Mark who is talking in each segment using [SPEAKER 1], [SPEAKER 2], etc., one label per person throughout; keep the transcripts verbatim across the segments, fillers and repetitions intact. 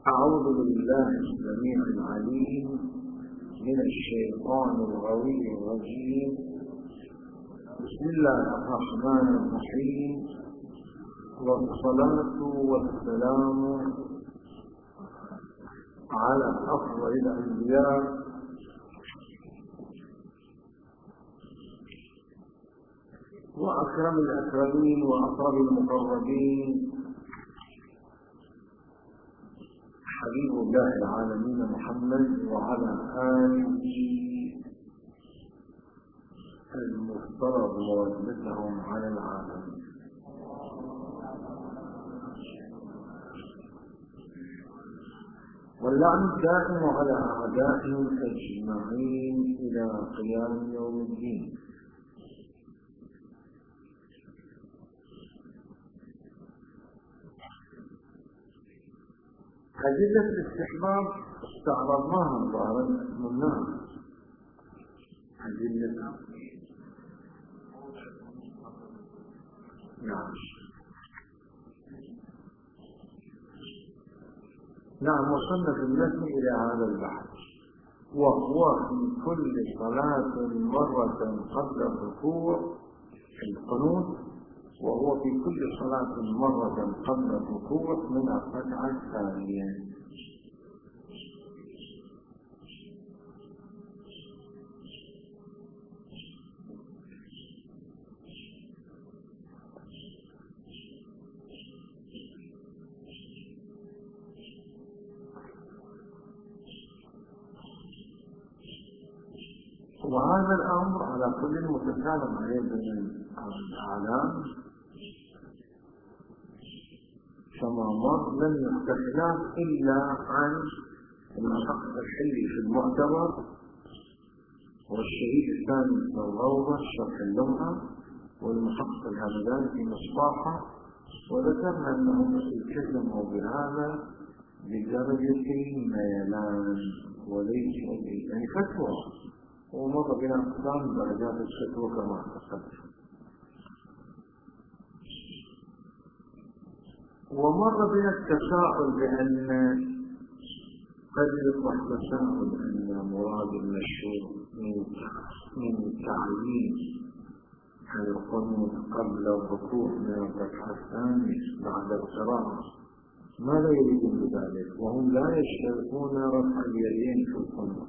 [SPEAKER 1] أعوذ بالله السميع العليم من الشيطان الغوي الرجيم. بسم الله الرحمن الرحيم، والصلاة والسلام على أفضل الأنبياء وأكرم الأكرمين وأقرب المقربين، حبيب الله العالمين محمد وعلى آله المفترض مودتهم على العالمين. واللعن الدائم على أعدائهم أجمعين إلى قيام يوم الدين. أدلة الاستحباب استعرضناها ظاهرا منها. أدلة نعم نعم وصلنا في المتن إلى هذا البحث، وهو في كل صلاة مرة قبل الركوع القنوت، وهو في كل صلاة مرة قبل الركوع من الركعة الثانية. وهذا الأمر على كل متكلم عليه من الأعلام كما مر لم يحدث خلاف إلا عن المحقق الحلي في المعتبر، والشهيد الثاني في الروضة شرح اللمعة، والمحقق الهمداني في مصباحه. وذكرنا أنهم التزموا بهذا بدرجة ميلان وليس يعني فتوى، ومر بنا أقسام درجات الفتوى كما تقدم. ومر بنا التساؤل بأن قد يطرح تساؤل أن مراد المشهور من تعيين القنوت قبل الركوع من الركعة الثانية بعد القراءة، ماذا يريدون بذلك؟ وهم لا يشترطون رفع اليدين في القنوت،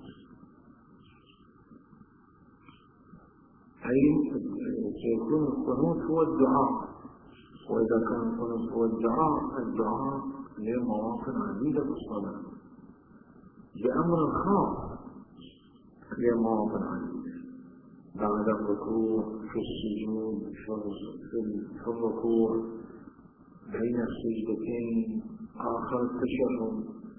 [SPEAKER 1] أي سيكون القنوت هو الدعاء، وإذا كان القنوت هو الدعاء الدعاء لمواطن عديدة في الصلاة بأمر خاص لمواطن عديدة بعد الركوع، في السجود، في الركوع، بين السجدتين، آخر التشهد.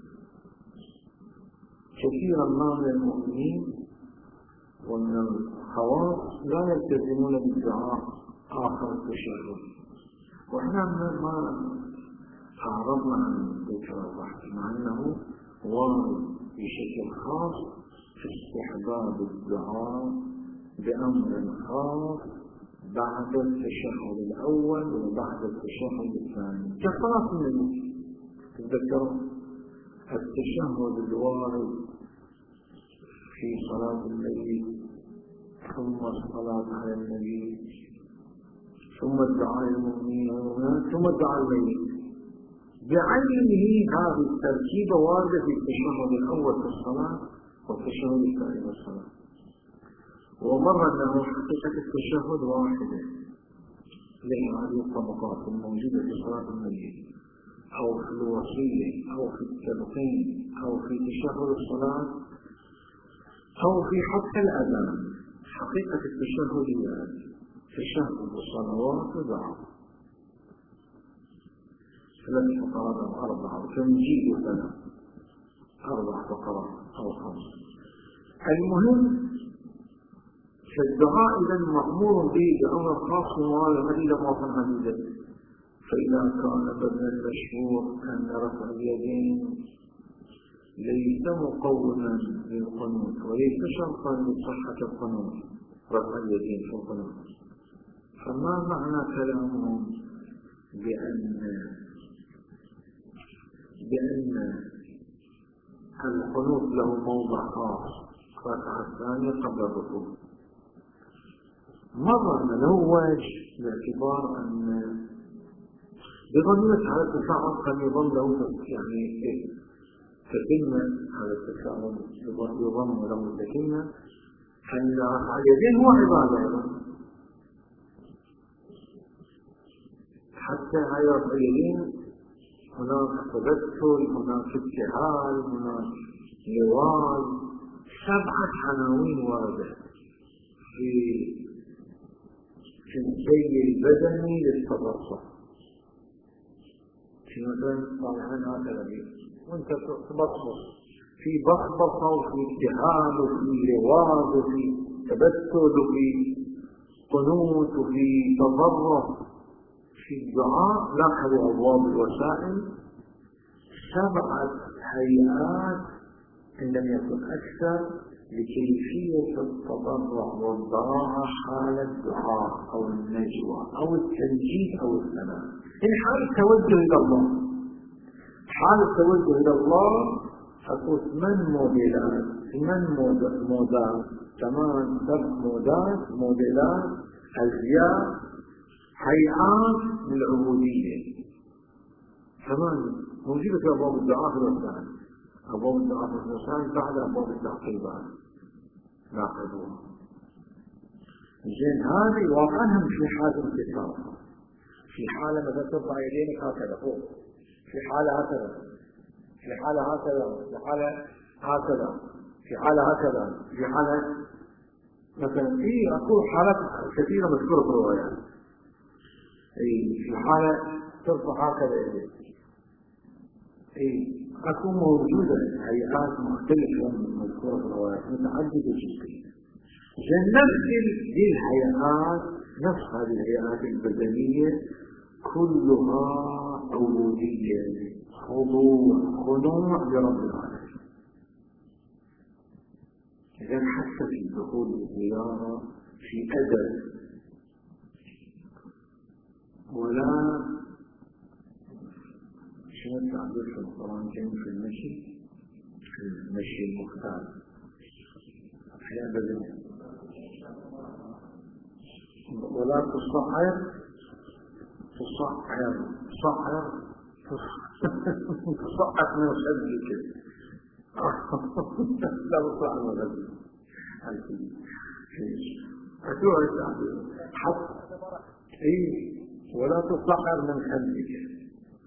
[SPEAKER 1] كثيرا ما من المؤمنين ومن الخواص لا يلتزمون بالدعاء آخر التشهد، وإحنا ما أعرضنا عن ذكر البحث مع أنه وارد بشكل خاص في استحباب الدعاء بأمر خاص بعد التشهد الأول وبعد التشهد الثاني كصلاة النبي. تذكروا التشهد الوارد في صلاة النبي، ثم الصلاة على النبي، ثم الدعاء للمؤمنين والمؤمنات، ثم الدعاء للميت، بعينه هذه التركيبة واردة في التشهد الأول في الصلاة والتشهد الثاني في الصلاة. ومر أنه حقيقة التشهد واحدة لهذه الطبقات الموجودة في صلاة النبي أو في الوصية أو في التلقين أو في تشهد الصلاة أو في حتى الأذان. حقيقة التشهد هي تشهد الصلوات ودعاء، ثلاث فقرات أو أربعة، وتمجيد ثلاث أربع فقرات أو خمس. المهم فالدعاء إذا مأمور به بأمر خاص وموالى إلى مواطن عديدة. فإذا كان بدل المشهور أن رفع اليدين ليس مقوما للقنوت وليس شرطا لصحة القنوت رفع اليدين في القنوت، فما معنى كلامهم بأن بأن القنوت له موضع خاص، الركعة الثانية قبل الركوع. مرة نلوج باعتبار أن بضمية هذا التفاعل قد يظل له يعني تتمة، هذا التفاعل يظن له تتمة أن رفع اليدين هو عبادة، حتى هاي رفع اليدين هناك تبتل، هناك ابتهال، هناك نوال، سبعة عناوين واردة في في الشيء البدني للتبصر. في مثلا طالعين هكذا وانت تبصر في بصبصة وفي ابتهال وفي لواء وفي تبتل وفي قنوت وفي تضرع. في الدعاء لاحظوا أبواب الوسائل سبعة هيئات إن لم يكن أكثر لكيفية التضرع والضراعة حال الدعاء أو النجوى أو التنجيد أو الثناء. إن حال التوجه إلى الله، حال التوجه إلى الله أقول من موديلات من مودات كمان سبع مودات موديلات أزياء هيئات للعبودية كمان موجودة في أبواب الدعاء في الوسائل. أبواب الدعاء في الوسائل بعد أبواب التعقيبات لاحظوها. زين هذه واقعا في حالة انتصار، في حالة مثلا ترفع يدينك هكذا فوق، في حالة هكذا، في حالة هكذا، في حالة هكذا، في حالة هكذا، في حالة مثلا في أقول حالات كثيرة مذكورة في الروايات. اي في حالة ترفع هكذا يديك، اي أكون موجودة هيئات مختلفة مذكورة في الروايات متعددة جدا. نفس هذه الهيئات، نفس هذه الهيئات البدنية كلها عبودية، خضوع خضوع لرب العالمين. إذا حتى في دخول الزيارة في أدب ولا شنو التعبير في القرآن الكريم في المشي؟ المشي المختار أحياء بدنية ولا تصعر تصعر تصعر تصعر من خلفك لا تصعر من خلفك أتوع التعبير حتى إيه ولا تصعر من خلفك.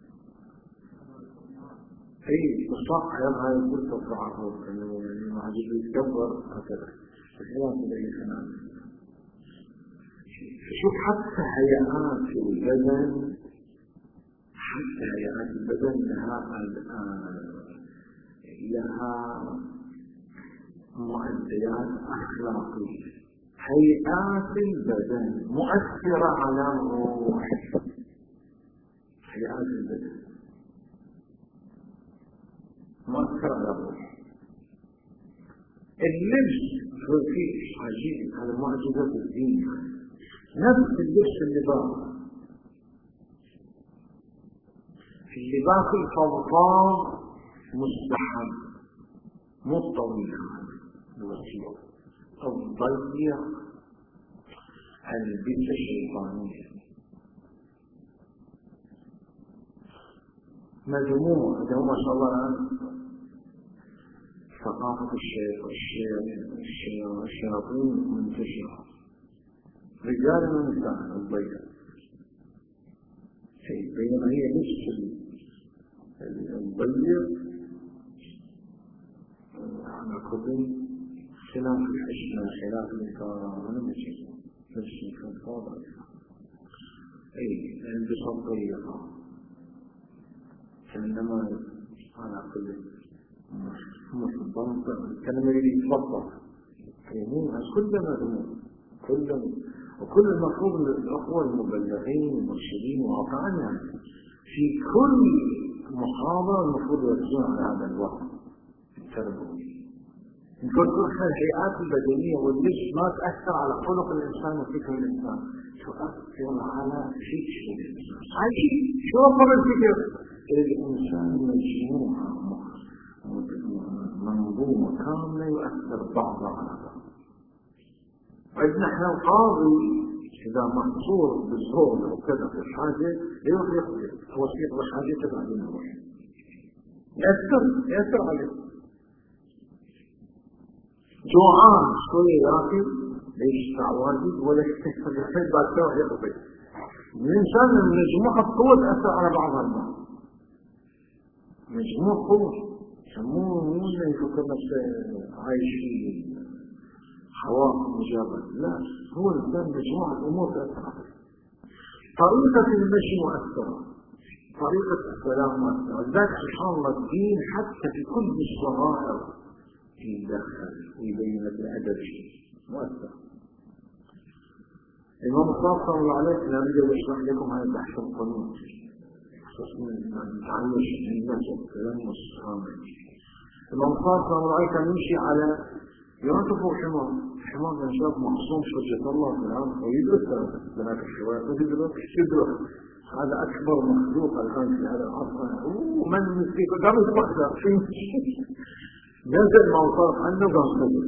[SPEAKER 1] اي تصعر هاي يقول تصعر انه يعني ما عجب يتكبر هكذا الحيوان الذي خلال. شوف حتى هيئات في البدن، حتى هيئات البدن لها لها معديات اخلاقيه. هيئات البدن مؤثره على الروح. هيئات البدن مؤثر على الروح. اللبس في عجيب، هذا معجزة الدين. نفس اللبس اللباس في اللباس الفضفاض مستحب مو الطويل الوسيط الضيق البسة الشيطانية مجموعة مجموعة ما شاء الله الآن ثقافة الشياطين منتشرة رجال ونساء الضيق شيء بينما هي نفس الضيق على كل خلاف الحشمة خلاف الإنكار أنا مشي نفسي كان فاضل أي البسط ضيقة عندما على كل مصدام الكلمة اللي يتفضل يمين كلنا ذنوب كلنا وكل المفروض الأخوة المبلغين المرشدين واقعا يعني في كل محاضرة المفروض يرجعون على هذا الوقت التربوي. نقول كل الهيئات البدنية واللبس ما تأثر على خلق الإنسان وفكر الإنسان، تؤثر على فكر الإنسان. عجيب شو أفضل الفكر؟ الإنسان مجموعة منظومة كاملة يؤثر بعضها على بعض. فإذا نحن القاضي إذا محصور بالزور وكذا في الحاجة يروح يقضي توثيق الحاجة تبع النور يأثر يأثر عليه. جوعان شوية ياكل ليش واجد ولا يستحسن يحب بعد شوية يقضي. الإنسان مجموعة قوة تأثر على بعضها البعض. مجموعة قوة يسموه مو انه يفكر نفسه عايش في حواء مجرد، لا، هو الانسان مجموعة امور تأثر عليه. طريقة المشي مؤثرة، طريقة السلام مؤثرة، ذاك سبحان الله الدين حتى في كل الصغائر يدخل ويبين الادب مؤثر. الإمام الصادق صلى الله عليه وسلم يريد يشرح لكم هذا البحث القانون خصوصا تعيش الناس والكلام والسلام. الإمام الصادق صلى الله عليه وسلم يمشي على يرتفع حمار، حمار من شاف معصوم شجة الله في الأرض ويدرس هناك الحوار ويدرس يدرس هذا أكبر مخلوق الآن في هذا الأرض ومن يمسك قام يتبخر نزل موصاف عنه قام نزل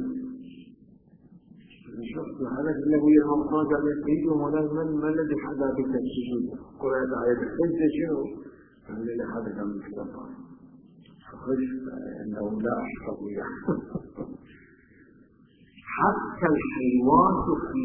[SPEAKER 1] شفت هذا الذي الموصاف قال يسيد ولا من ما الذي حدا بك السجود قل هذا آية انت شنو قال لي هذا كان الكتاب فخش انه لا احفظ يعني حتى الحيوان في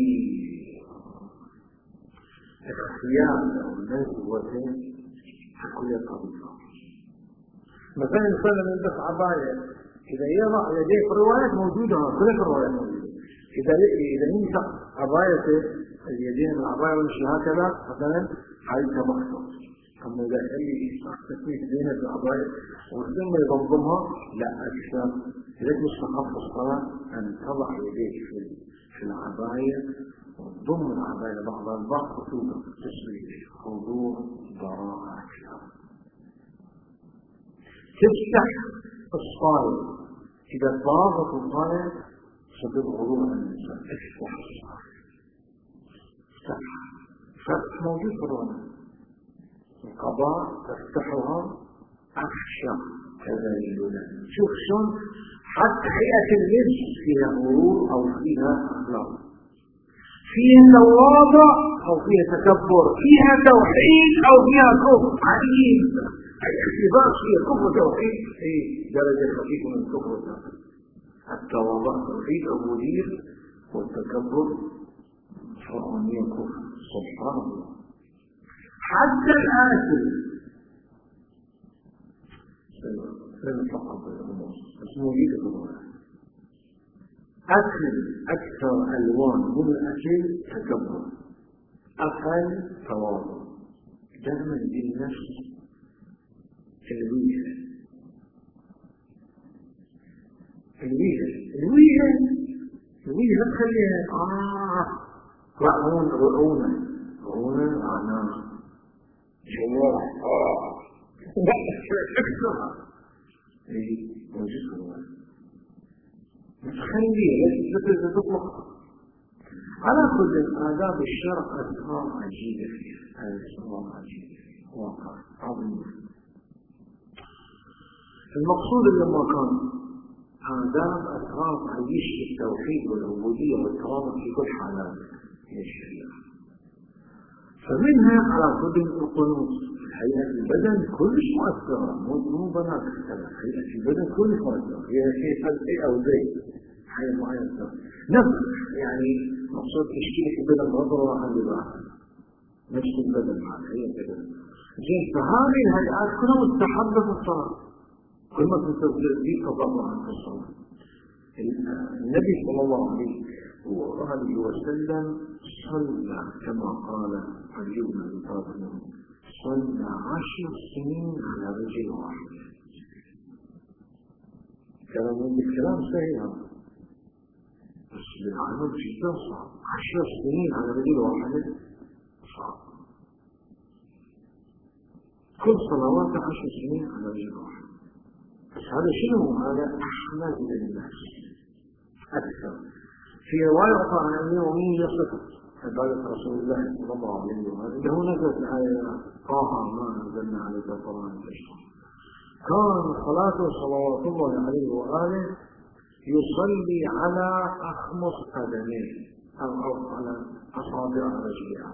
[SPEAKER 1] اختيار الناس وزين كل طريقه. مثلا الانسان لما يلبس عبايه اذا يضع يديه في الروايات موجوده كل الروايات موجوده اذا اذا يمسح عبايته اليدين العبايه ويمشي هكذا مثلا حيث مخصوص اما اذا يخلي تسميه بين العبايه والثم يضمها لا اكثر. لذلك مستحب في الصلاه ان تضع يديك في في العبايه وتضم العبايه بعضها البعض خطوطا تسويه خضوع ضراعه اكثر. تفتح الصالة إذا ضاغط الصالة صدر غروب عن الإنسان افتح الصالة افتح فتح موجود في الرواية القضاء تفتحها أخشى كذا اليونان. شوف شلون حتى هيئة اللبس فيها غرور أو فيها أخلاق، فيها تواضع أو فيها تكبر، فيها توحيد أو فيها كفر عجيب. الاختبار فيها كفر توحيد في درجة خفيفة من كفر التوحيد. التواضع توحيد عبودية والتكبر فرعونية كفر. سبحان الله. حتى الآكل سنفقط الأمور اسمه يكبر أكل أكثر ألوان من الأكل تكبر، أقل تواضع. دائما للنفس الويهة الويهة الويهة الويهة تخليها آه رعون رعونة رعونة عناها جوارح آه اكثرها ايه موجود الله تخليها لا تطلق. على كل آداب الشرع أسرار عجيبة فيها، هذه أسرار عجيبة واقع عظيم. المقصود لما كان آداب أسرار عيش التوحيد والعبودية والتواضع في كل حالات هي الشريعة. فمنها على قدر القنوت هيئة البدن كلش مؤثرة، مو بنات كذا، هيئة البدن كلش مؤثرة، هي شيء فلسي أو زي حيث مؤثرة نفس يعني مقصود تشكيلة البدن نظرة عن الواحد نفس البدن مع هيئة البدن. زين فهذه الهيئات كلها مستحبة في الصلاة، كل ما تنتظر فيه تضرع عن الصلاة. النبي صلى الله عليه وسلم صلى كما قال علي بن ابي طالب صلى عشر سنين على رجل واحد. كلام بالكلام سهل بس بالعمل جدا صعب. عشر سنين على رجل واحد صعب. كل صلوات عشر سنين على رجل واحد. بس هذا شنو؟ هذا أحمد للناس أكثر. في رواية عن أمير ومين يصف عبادة رسول الله صلى الله عليه وسلم إذا هو نزلت الآية طه ما نزلنا عليك القرآن تشرح. كان صلاته صلوات الله عليه وآله يصلي على أخمص قدميه أو أو على أصابع رجلها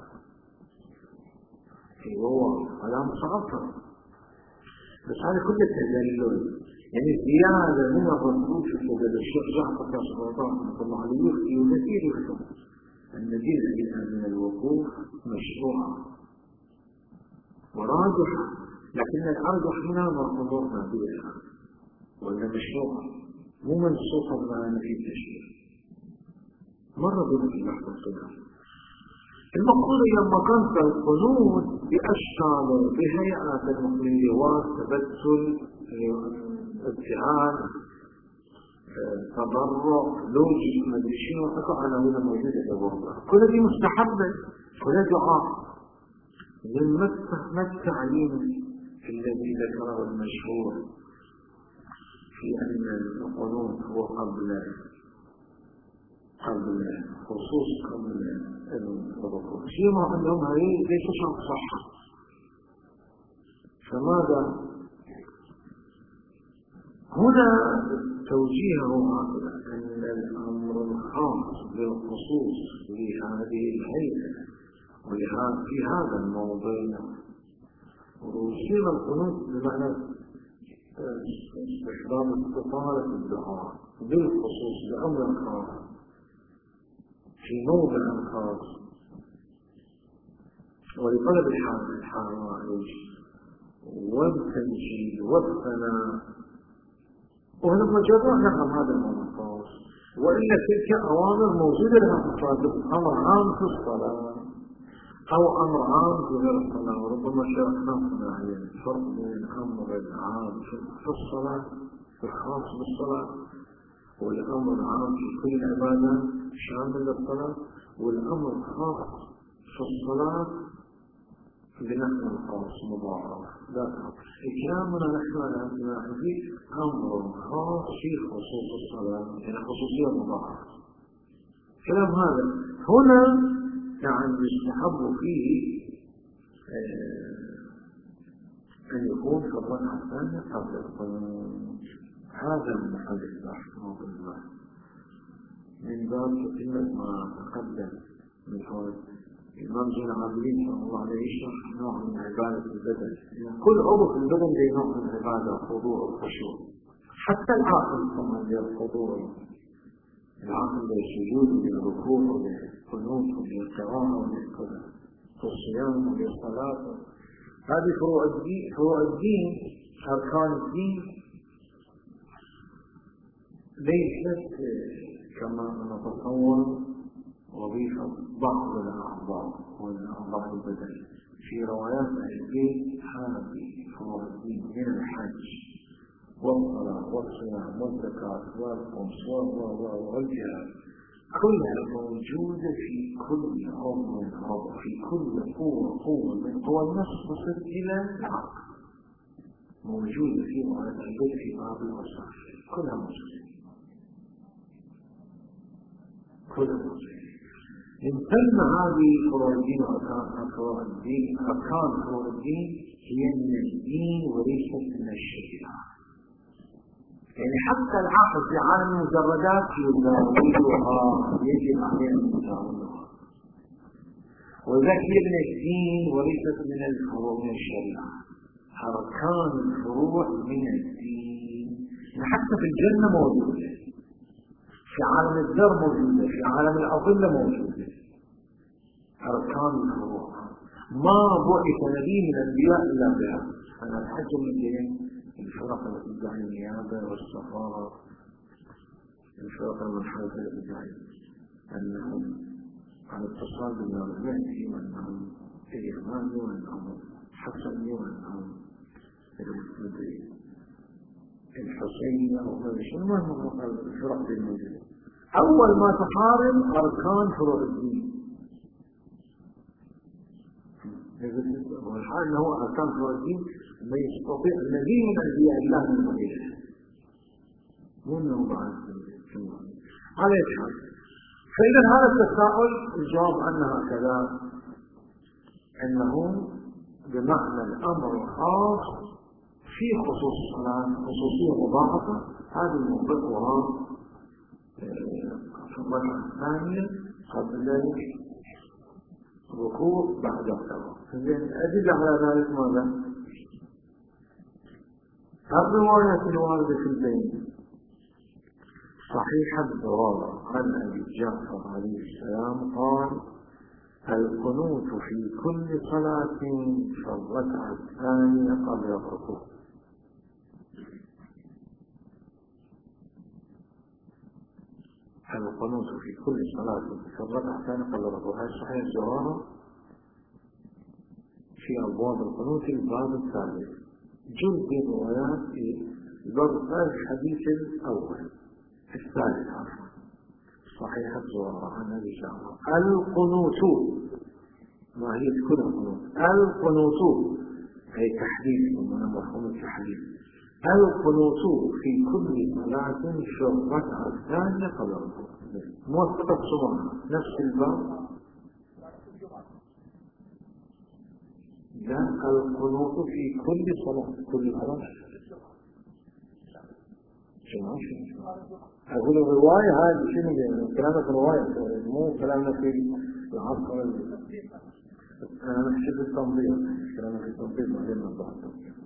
[SPEAKER 1] وهو على مصعفة. بس هذا كله تدلل، يعني زيادة من الرسول في سبيل الشيخ جعفر كاشف رحمه الله عليه يفتي وكثير يفتي أن جزء من الوقوف مشروع وراجح، لكن الأرجح هنا مرفوضنا بها ولا مشروع مو منسوخا معنا في التشريع. مرة بنت اللحظة الصلاة المقصود لما كانت القنوت بأشكال بهيئات المقليات تبتل ابتعاد تضرع لوجي مدري شنو حتى على هنا موجودة لبرضه كل دي مستحبة ولا دعاء للمسح ما التعليم الذي ذكره المشهور في أن القنوت هو قبل قبل خصوص قبل الركوع شيء ما عندهم هاي ليس شرط صحة. فماذا هنا توجيهه أن الأمر الخاص بالخصوص لهذه الهيئة وفي هذا الموضوع ويصير القنوت بمعنى استحضار استطالة الدعاء بالخصوص بأمر خاص في موضع خاص ولطلب الحوائج والتنجيل والثناء، ولما جرى نعم هذا الموضوع الخاص. وإلا تلك أوامر موجودة لها في الصلاة، أمر عام في الصلاة أو أمر عام في غير الصلاة. وربما شرحنا عليه الفرق بين الأمر العام في الصلاة الخاص بالصلاة والأمر العام في كل عبادة شامل للصلاة والأمر الخاص في الصلاة بنحو الخاص مضاعف. لا كلامنا نحن الآن في أمر خاص في خصوص الصلاة يعني خصوصية مضاعفة. كلام هذا هنا يعني يستحب فيه أن يكون في الركعة الثانية قبل القنوت. هذا المحل رحمه الله من باب تتمة ما تقدم من قول الإمام زين العابدين صلى الله عليه يشرح نوع من عبادة البدن. كل عضو في البدن له نوع من العبادة خضوع والخشوع، حتى العاقل كمان له الخضوع، العاقل له السجود وللركوع وللقنوت وللقراءة وللكذا والصيام وللصلاة. هذه فروع الدين، فروع الدين أركان الدين ليست كما نتصور وظيفة بعض الأعضاء والأعضاء البدن. في روايات البيت هذه فروع الدين من الحج والصلاة والصيام والزكاة والخمس والجهاد كلها موجودة في كل عضو من عضو، في كل قوة قوة من قوى النفس تصل إلى العقل موجودة في روايات البيت في بعض الوسائل كلها موجودة كلها موجودة. إن تم هذه فروع الدين وأركان فروع الدين أركان فروع الدين هي من الدين وليست من الشريعة. يعني حتى العقل في عالم المجردات يزاولها يجب عليه أن يزاولها، وذلك هي من الدين وليست من الفروع من الشريعة. أركان الفروع من الدين حتى في الجنة موجودة، في عالم الذر موجودة، في عالم الأظلة موجودة. أركان الفروع ما بعث نبي من الأنبياء إلا بها. أنا الحج من بين الفرق التي تدعي النيابة والسفارة، الفرق المنحرفة التي تدعي أنهم على اتصال بالنبي وأنهم إيماني وأنهم حسني وأنهم الحسيني أو غير شيء. ما هو الفرق الموجودة؟ أول ما تحارب أركان فروع الدين، والحال أنه أركان فروع الدين ما يستطيع الذي من أنبياء الله من غيره مو أنه بعد على يتحال. فإذا هذا التساؤل الجواب عنه هكذا، أنه بمعنى الأمر الخاص في خصوص الصلاة خصوصية مضاعفة. هذه الموضوع في الركعة الثانية قبل الركوع بعد القراءة. الأدلة على ذلك ماذا؟ الرواية الواردة في البين صحيح الضرورة عن أبي جعفر عليه السلام قال: القنوت في كل صلاة في الركعة الثانية قبل الركوع. القنوت في كل صلاة في الركعة الثانية قبل الركوع. هذا صحيح الضرورة في أبواب القنوت الباب الثالث. جزء الروايات في الباب الثالث الحديث الأول الثالث عفوا صحيح الزوارة عن أبي جعفر. القنوت ما هي تكون القنوت؟ القنوت أي تحديث ومن مفهوم التحديث. القنوت في كل صلاة في الركعة الثانية قبل الركوع. موثقة صورة نفس الباب. لا، القنوت في كل صلاة كل صلاة. أقول الرواية هذه شنو؟ كلامك رواية مو كلامنا في العصر. أنا نحسب التنظيم، كلامنا في التنظيم بعدين نضبط.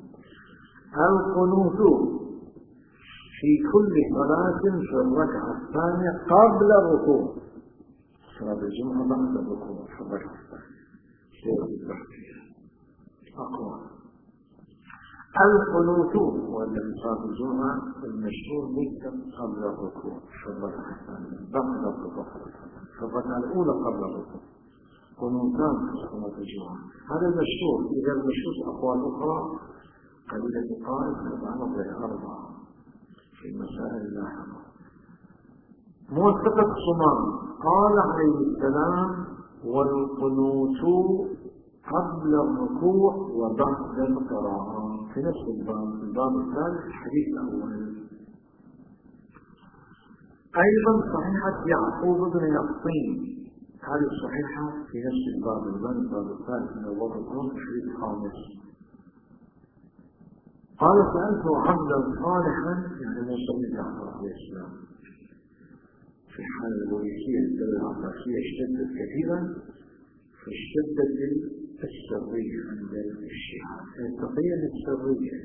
[SPEAKER 1] القنوت في كل صلاة في الركعة الثانية قبل الركوع. صلاة الجمعة بعد الركوع في الركعة الثانية. شيء البحث أقوى. القنوت والذي صار الجمعة المشهور ليس قبل الركوع في الركعة الثانية بعد الركوع في الركعة الأولى قبل الركوع. قنوتان في صلاة الجمعة هذا المشهور. إذا المشهور أقوال أخرى قليلة قائل فبعض أربعة في المسائل اللاحقة. موثقة صمام قال عليه السلام: والقنوت قبل الركوع وبعد القراءة. في نفس الباب الباب الثالث الحديث الأول. أيضا صحيحة يعقوب بن يقطين هذه الصحيحة في نفس الباب الباب الثالث من الوضع القنوت الحديث الخامس. قال: سألت عبدا صالحا يعني موسى بن جعفر عليه السلام في حال الولاية الدولة العباسية اشتدت كثيرا فاشتدت السرية عند الشيعة التقية للسرية.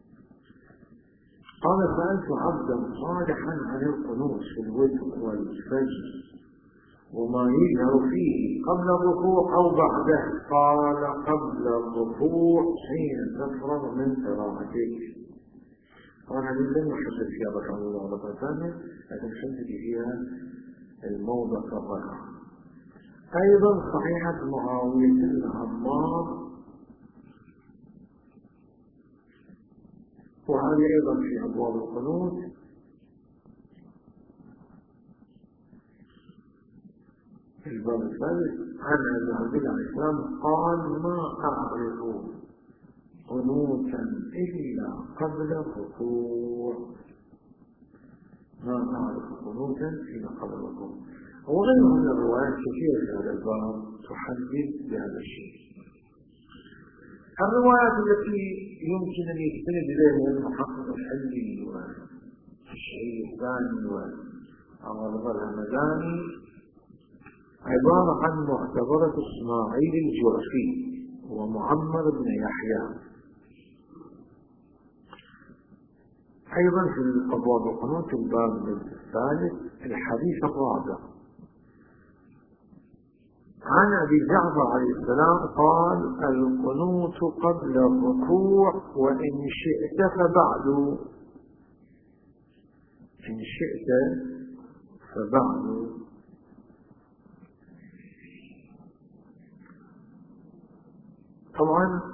[SPEAKER 1] قال: سألت عبدا صالحا عن القنوت في الوتر والفجر وما يجهر فيه قبل الركوع أو بعده. قال: قبل الركوع حين تفرغ من قراءتك. قال: هذه لم يحدد فيها ركعة أولى وركعة ثانية لكن حدد فيها الموضع الركعة. أيضا صحيحة معاوية بن عمار وهذه أيضا في أبواب القنوت. في الباب الثالث عن النبي عليه السلام قال: ما أعرف قنوتا إلا قبل الركوع. ما أعرف قنوتا إلا قبل الركوع. وغيره من الروايات كثيرة في هذا الباب تحدد بهذا الشيء. الروايات التي يمكن أن يستند إليها المحقق الحلي والشيخ الثاني وعوض الهمداني عبارة عن معتبرة إسماعيل الجعفي ومعمر بن يحيى. أيضا في أبواب القنوت الباب الثالث الحديث الرابع عن أبي جعفر عليه السلام قال: القنوت قبل الركوع وإن شئت فبعد. إن شئت فبعد. طبعا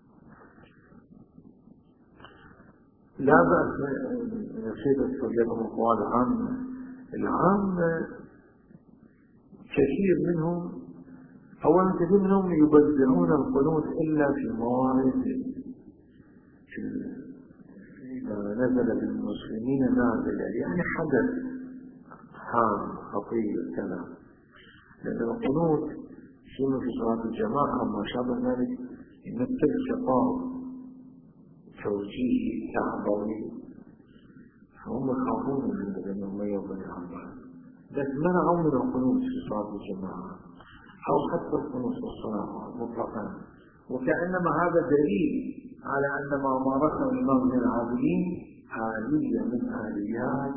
[SPEAKER 1] لا بأس نصيب الصديق الأقوال العامة. العامة كثير منهم أولا كثير منهم يبدعون القنوت إلا في موارد إذا نزل بالمسلمين نازل يعني حدث هام خطير كذا. لأن القنوت شنو في صلاة الجماعة ما شابه ذلك يمثل خطاب توجيهي تعبوي. هم هم يخافون من بني أمية وبني عباس، بس منعوا من القنوت في صلاة الجماعة أو حتى القنوت في الصلاة مطلقا. وكأنما هذا دليل على أن ما مارسه الإمام من العابدين آلية من آليات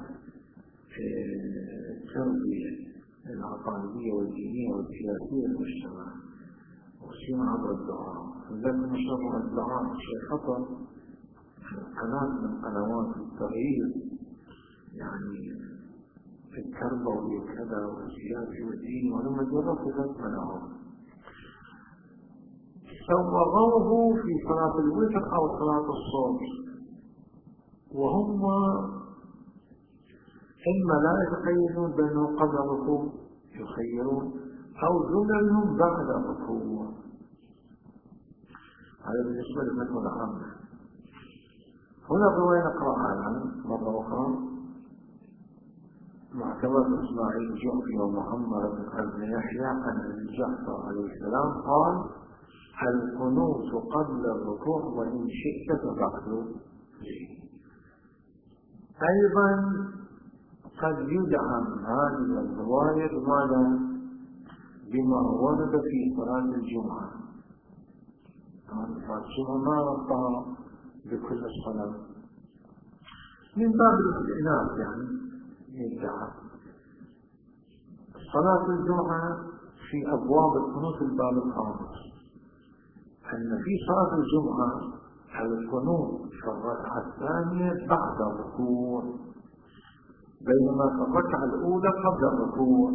[SPEAKER 1] التربية العقائدية والدينية والسياسية للمجتمع، وسيما عبر الدعاء. لكن نشر الدعاء شيء خطر، قناة من قنوات التغيير يعني في التربوي وكذا والسياسي والديني، ولما جربت ذلك منعهم. صوروه في صلاة الوتر أو صلاة الصبح، وهم إما لا يتخيرون بينه قبل الركوع يخيرون، أو جملهم بعد الركوع. هذا بالنسبة للفتوى العامة. هنا الرواية نقرأها الآن مرة أخرى. معتمد إسماعيل الجعفي ومحمد بن يحيى عن أبي جعفر عليه السلام قال: القنوت قبل الركوع وإن شئت فبعده. أيضا قد يدعم هذه الرواية بما ورد في صلاة الجمعة. صلاة الجمعة ما ربطها بكل الصلاة من باب الاستئناس، يعني يدعى صلاة الجمعة في أبواب القنوت الباب الخامس أن في صلاة الجمعة القنوت في الركعة الثانية بعد الركوع، بينما في الركعة الأولى قبل الركوع.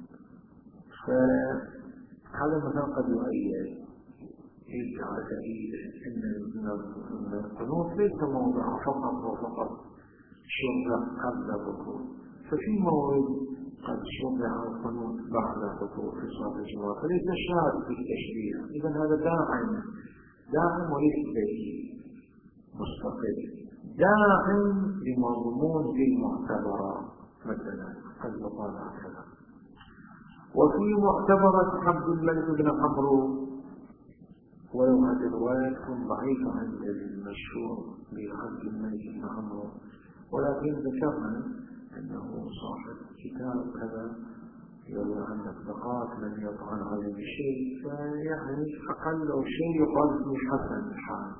[SPEAKER 1] فهذا مثلا قد يؤيد يرجع دليل أن القنوت ليس موضع فقط وفقط شرع قبل الركوع، ففي موعد قد شرع القنوت بعد الركوع في صلاة الجمعة، فليس شاذ في التشريع. إذن هذا داعم داعم وليس دليل مستقل، داعم لمضمون المعتبرات مثلا قد يقال هكذا. وفي معتبرة عبد الملك بن عمرو، ولو هذه الرواية تكون ضعيفة عند المشهور بعبد الملك بن عمرو، ولكن ذكرنا أنه صاحب كتاب كذا يروي عن الثقات لم يطعن عليه بشيء، فيعني أقل شيء يقال في حسن الحال،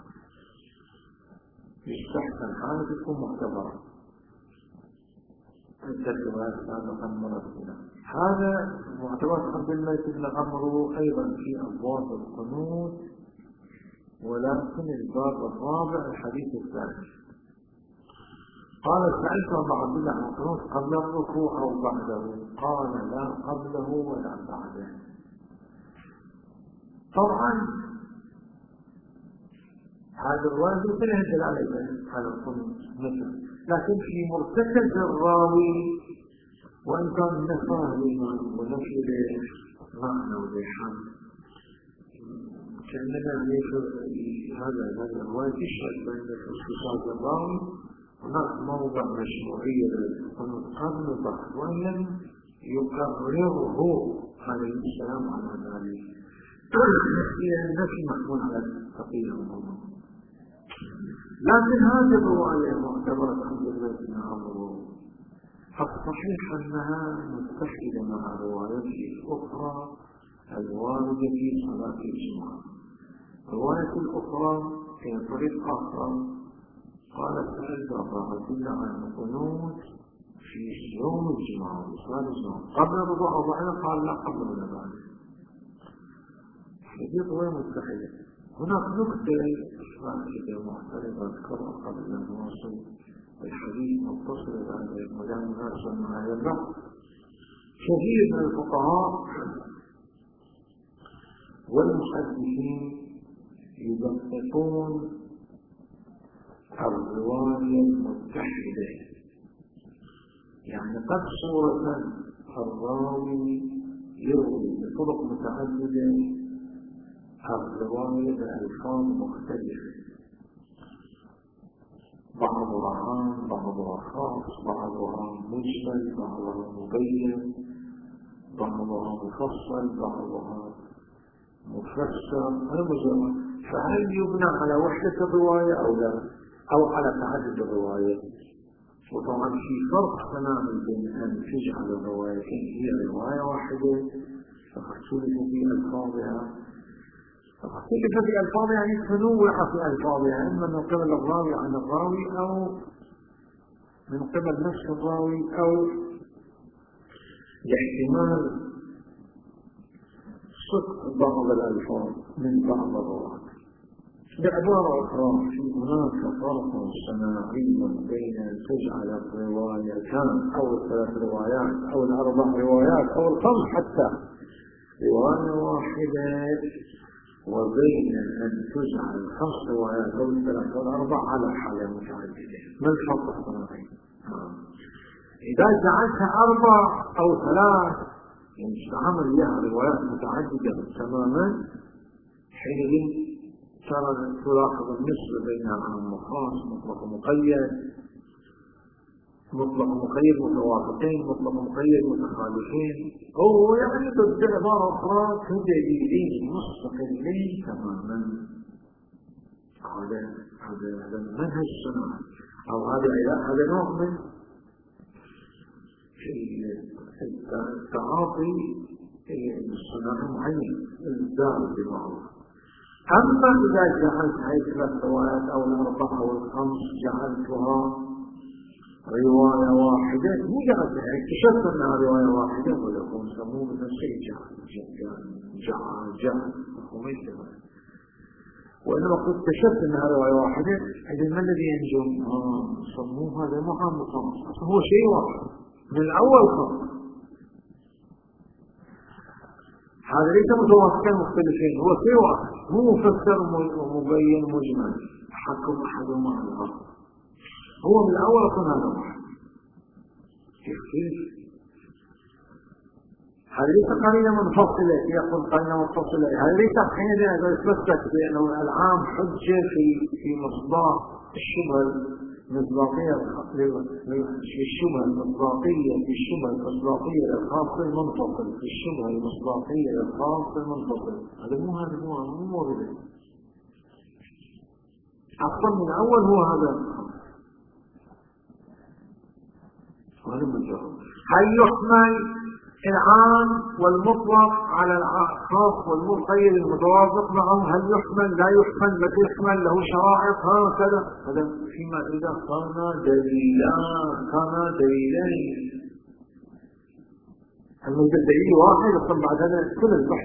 [SPEAKER 1] يستحسن حالة تكون معتبرة. الرواية سابقا مرت بنا. هذا معتبر عبد الملك بن عمرو أيضا في أبواب القنوت، ولكن الباب الرابع الحديث الثاني. قال: سألت أبا عبد الله عن القنوت قبل الركوع أو بعده؟ قال: لا قبله ولا بعده. طبعا هذا الرواية تنهد عليه على القنوت مثل، لكن في مرتكز الراوي وإن كان نفاه ونفي معنى ولحن كأننا نشوف هذا هذا الرواية تشهد بين اختصاص الراوي. هناك موضع مشروعية للقنوت قبل وبعد، وإن لم يقرره عليه السلام على ذلك، هي النفي محمول على التقية والموضوع. لكن هذه الرواية معتبرة عند الملك بن عمرو، الصحيح أنها متحدة مع روايته الأخرى الواردة في صلاة الجمعة. الرواية الأخرى في طريق آخر قال: سألت أبا عبد الله عن القنوت في يوم الجمعة وصلاة الجمعة قبل الركوع أو بعده؟ قال: لا قبل ولا بعد. هذه الرواية متحدة. هناك نقطة واحدة معترضة أذكرها قبل أن نواصل الحديث متصل بعد مدام مناسبة مع هذا البحث. كثير من الفقهاء والمحدثين يدققون الرواية المتحدة، يعني قد صورة الراوي يروي بطرق متعددة الرواية بألفاظ مختلفة، بعضها عام بعضها خاص، بعضها مجمل بعضها مبين، بعضها مفصل بعضها مفسر. فهل يبنى على وحدة الرواية أو لا، أو على تعدد الرواية؟ وطبعا في فرق تماما بين أن تجعل الروايتين هي رواية واحدة فاختلف في ألفاظها، فاختلف في ألفاظها يعني تنوع في ألفاظها، إما من قبل الراوي عن الراوي أو من قبل نفس الراوي أو لاحتمال صدق بعض الألفاظ من بعض الرواة. بعبارة أخرى في هناك فرق سماعي بين أن تجعل الروايتان أو الثلاث روايات أو الأربع روايات أو الخمس حتى رواية واحدة، وبين أن تجعل الخمس روايات أو الثلاث أو الأربع على حالة متعددة. ما الفرق السماعي؟ إذا جعلتها أربع أو ثلاث يعني استعمل لها روايات متعددة تماما، حينئذ ترى تلاحظ النسبة بين عام وخاص، مطلق ومقيد، مطلق ومقيد متوافقين، مطلق ومقيد متخالفين، هو يعني بعبارة أخرى كدليلين مستقلين تماما. هذا هذا منهج السماع أو هذا هذا نوع من التعاطي الصناعي المعين الدار بالمعروف. أما إذا جعلت هذه الثلاث روايات أو الأربعة أو الخمس جعلتها رواية واحدة، مو جعلتها اكتشفت أنها رواية واحدة ولكم سموه مثل شيء جعل جعل جعل جعل وإنما قد اكتشفت أنها رواية واحدة، إذن ما الذي ينجم؟ آه سموه هذا مقام خمس، هو شيء واحد من الأول خمس. هذا ليس متوافقين مختلفين، هو شيء واحد، مو مفسر ومبين مجمل حكم أحدهما على الآخر، هو من الأول يكون هذا واحد. كيف كيف؟ هذا ليس قرينة منفصلة، يقول قرينة منفصلة، هذا ليس حينئذ إذا يثبت بأنه العام حجة في في مصداق الشبهة المصداقية في الشبهة المصداقية في الشبهة المصداقية للخاص المنفصل في الشبهة المصداقية للخاص المنفصل. هذا مو هذا مو مو موجود أصلا من الأول، هو هذا هذا مجرد. هل يحمل العام والمطلق على الخاص والمقيد المتوافق معه؟ هل يحمل لا يحمل لا يحمل له شرائط هكذا؟ هذا فيما إذا كان دليلان كان دليلين. الموجود دليل واحد ثم بعدنا كل البحث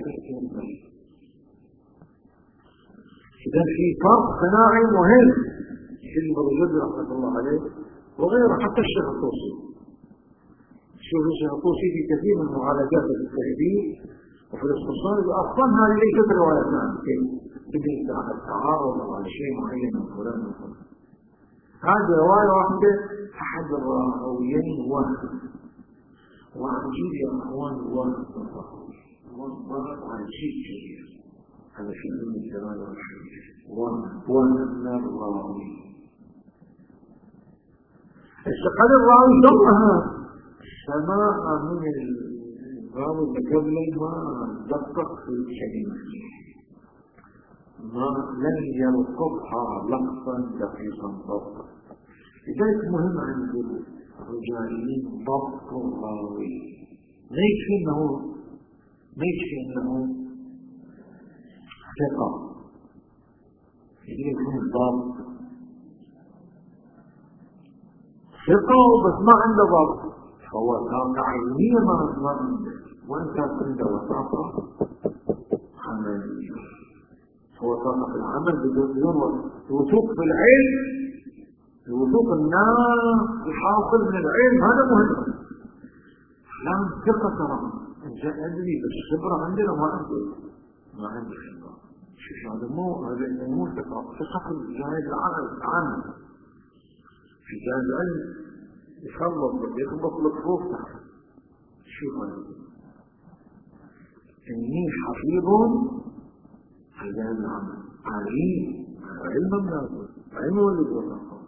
[SPEAKER 1] إذا في فرق صناعي مهم في البرجد رحمة الله عليه وغيره، حتى الشيخ الطوسي. شوف الشيخ الطوسي في كثير من معالجات التهذيب وفي الاختصار أصلا هذه ليست روايتان تدل على التعارض أو على شيء معين من فلان وفلان. هذه رواية واحدة أحد الراويين واحد، وعجيب يا أخوان واحد واحد عن شيء كبير. هذا شيء من الجلال والحديث واحد من الراوي. استقل الراوي ضمها سماع من الراوي اللي قبل ما دقق في الكلمة، ما لن يلقطها لقطا دقيقا ضبطا. لذلك مهم عند الرجاليين ضبط الراوي، ما يكفي انه ما يكفي انه ثقة، يكون ضبط ثقة بس ما عنده ضبط، هو ثقة عينية ما عنده، وانت عنده وثقة عملية. هو ثقة في العمل بدون وثوق في العلم، الوثوق الناس الحاصل من العلم هذا مهم. لا ثقة ترى أدري بس خبرة عندنا ما عندي ما عندي خبرة. شوف هذا مو هذا مو ثقة، ثقة في جانب العمل في جانب العلم يخلط يخبط الحروف تحت. شوف هذا إني حفيظ في جانب العمل عليم علما لازم علم ولد والنقل.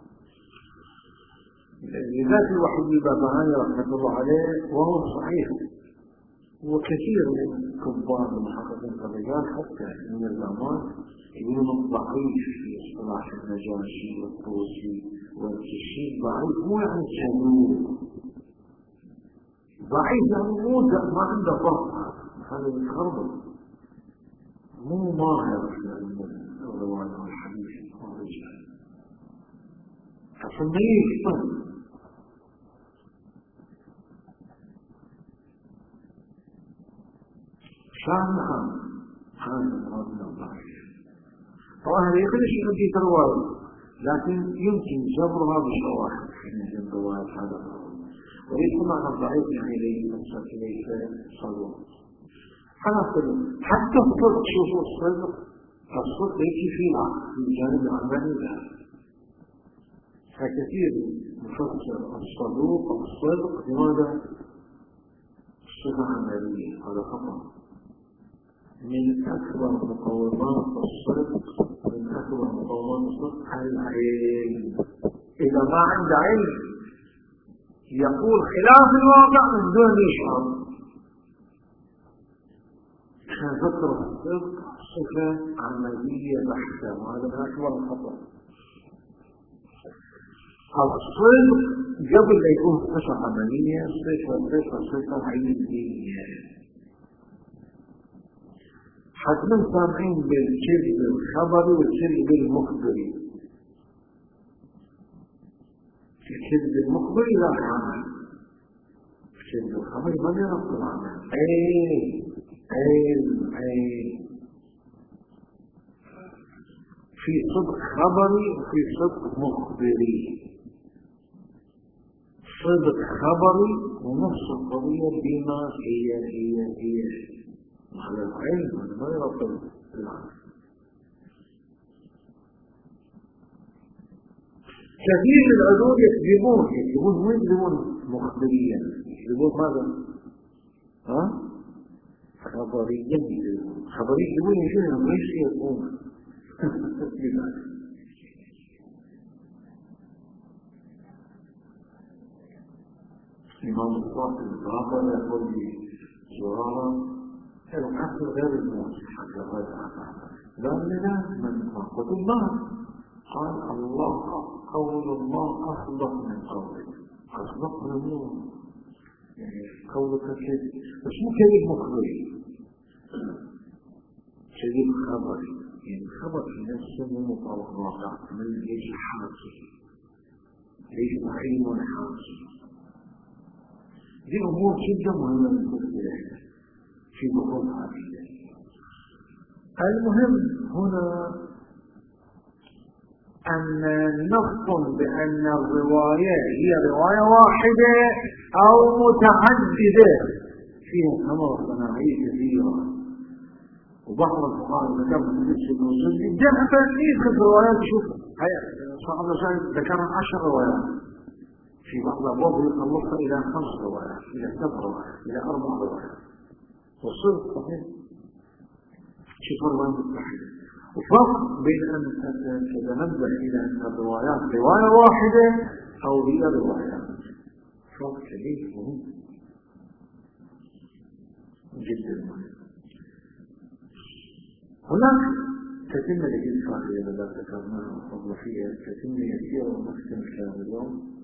[SPEAKER 1] لذات الوحيد البابهاني رحمة الله عليه وهو صحيح، وكثير من كبار المحققين الرجال حتى من الزمان يقولون ضعيف في اصطلاح النجاشي والطوسي والشيء ضعيف مو يعني شنو ضعيف يعني مو ما عنده ضغط، هذا يتخربط، مو ماهر في علم الرواية والحديث والرجال عشان ما يشتغل. شاهد خامس خامس رضي الله عنه. طبعا هذا يخلش يؤدي رواية، لكن يمكن جبرها بشواهد من رواية هذا الرواية، وليس معنى الضعيف يعني ليس ليس صدوق. خلاص حتى الصدق، شوفوا الصدق، الصدق يجي فيها في الجانب العملي لا. فكثير مفسر الصدوق الصدق لماذا؟ صفة عملية، هذا خطأ. من أكبر مقومات الصدق من أكبر مقومات الصدق العلم. إذا ما عنده علم يقول خلاف الواقع من دون يشعر. فكرة الصدق صفة عملية بحتة، وهذا من أكبر الخطأ. الصدق قبل لا يكون صفة عملية صفة صفة صفة علمية. حتما سامعين بالكذب الخبري والكذب المخبري. الكذب المخبري لا عمل، الكذب الخبري ما يربط العمل. ايه علم ايه في صدق خبري وفي صدق مخبري. صدق خبري ونفس القضية بما هي هي هي على العلم ما يربط العمل. كثير من العلوم يكذبون يكذبون مو يكذبون مخبريا، يكذبون ماذا؟ ها؟ خبريا يكذبون. خبريا يكذبون يشوفون ما يشوفون. الإمام الصادق الصحابة يقول لي زرارة العقل غير الموت حتى غير لا لا من نقض الله. قال الله قول الله أصدق من قولك. أصدق من الموت يعني قولك كذب، بس مو كذب مخبري، كذب خبري. يعني خبر في نفسه مو مطابق واقع، من ليش حاصل ليش معين ولا حاصل. دي أمور جدا مهمة من كل في بحوث هذه. المهم هنا أن نفصل بأن الرواية هي رواية واحدة أو متعددة فيها ثمرة صناعية كثيرة. وبعض الفقهاء ذكر من نفس النصوص جدا تركيز في الروايات. شوف هي صاحب الرسائل ذكر عشر روايات، في بعض الأبواب يخلصها إلى خمس روايات، إلى سبع روايات، إلى أربع روايات. والصدق صحيح شوف الروايات متحدة. وفرق بين أن تتنبه إلى أن الروايات رواية واحدة أو هي روايات، فرق كبير مهم جدا مهم. هناك تتم الإجراء إلى ذلك ذكرناها وظيفية تتم يسيرة ومحسن كلام اليوم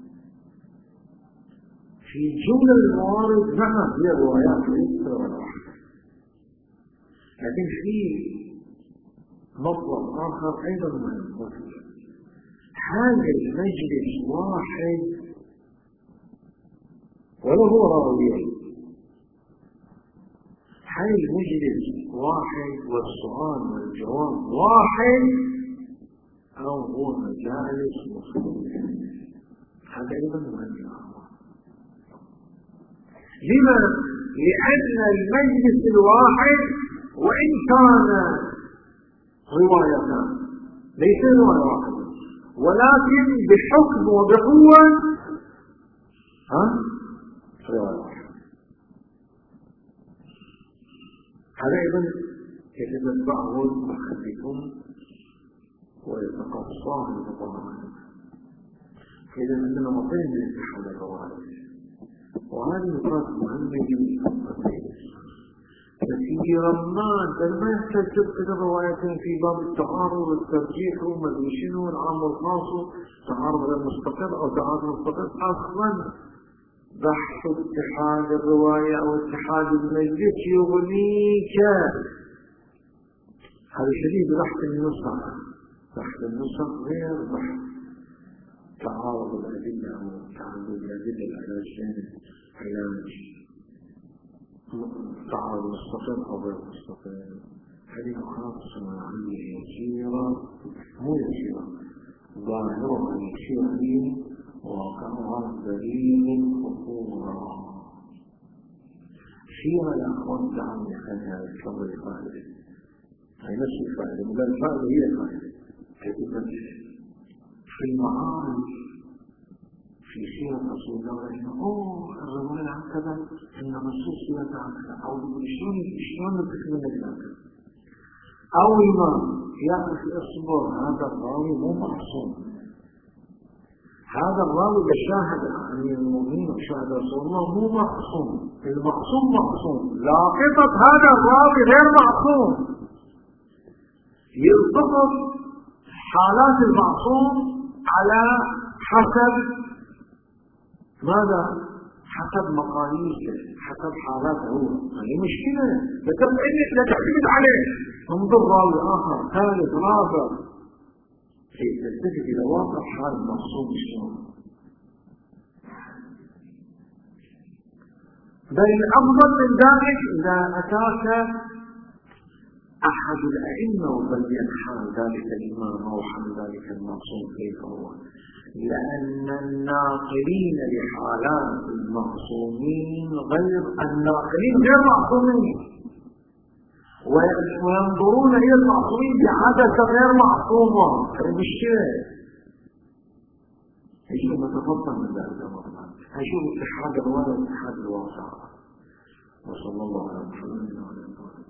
[SPEAKER 1] في جملة الموارد. نعم هي روايات ليس ولا واحدة، لكن في مطلب آخر أيضا مهم. هل المجلس واحد ولا هو راويين؟ هل المجلس واحد والسؤال والجواب واحد أو هو مجالس مختلفة؟ هذا أيضا مهم. لما؟ لأن المجلس الواحد وإن كان روايتان ليس رواية واحدة، ولكن بحكم وبقوة ها رواية واحدة. هذا أيضا يتتبعه المحدثون ويتقصاه الفقهاء. فإذا عندنا مطين من اتحاد الرواية، وهذه نقاط مهمة جدا. كثيرا ما أنت ما يحتاج تذكر الروايتين في باب التعارض والترجيح وما شنو العام والخاص، تعارض غير مستقر أو تعارض مستقر. أصلا بحث اتحاد الرواية أو اتحاد المجلس يغنيك. هذا شديد بحث النسخ. بحث النسخ غير بحث تعارض الأدلة أو تعارض الأدلة العلاج علاج تعارض مستقر أو غير مستقر. هذه خاصة عن يسيرة، مو يسيرة، ظاهرة يسيرة واقعها دليل خطورة. سيرة الأخوان دعم يخليها الكبر الفائدة، هي نفس الفائدة، ولا الفائدة هي الفائدة. كتبت في المعارف في سيرة رسول الله إنه أوه الرواية عن كذا، إن الرسول سيرة عن كذا، أو شلون شلون نتكلم عن كذا. أول ما يعرف الأصبر هذا الراوي مو معصوم، هذا الراوي شاهد أمير المؤمنين وشاهد رسول الله مو معصوم، المعصوم معصوم، لاقطة هذا الراوي غير معصوم. يضبط حالات المعصوم على حسب ماذا؟ حسب مقاييسه، حسب حالاته هو. هذه مشكلة لا تعتمد عليه، انظر راوي آخر ثالث رابع تلتفت إلى واقع حال المعصوم شلون. بل الأفضل من ذلك إذا أتاك أحد الأئمة وبين حال ذلك الإمام أو حال ذلك المعصوم كيف هو، لأن الناقلين لحالات المعصومين غير الناقلين غير معصومين، وينظرون إلى المعصومين بعادة غير معصومة. المشكلة يجب أن نتفضل من ذلك المرة، هنشوف اتحاد الرواية واتحاد الواقع. وصلى الله على محمد وعلى آله.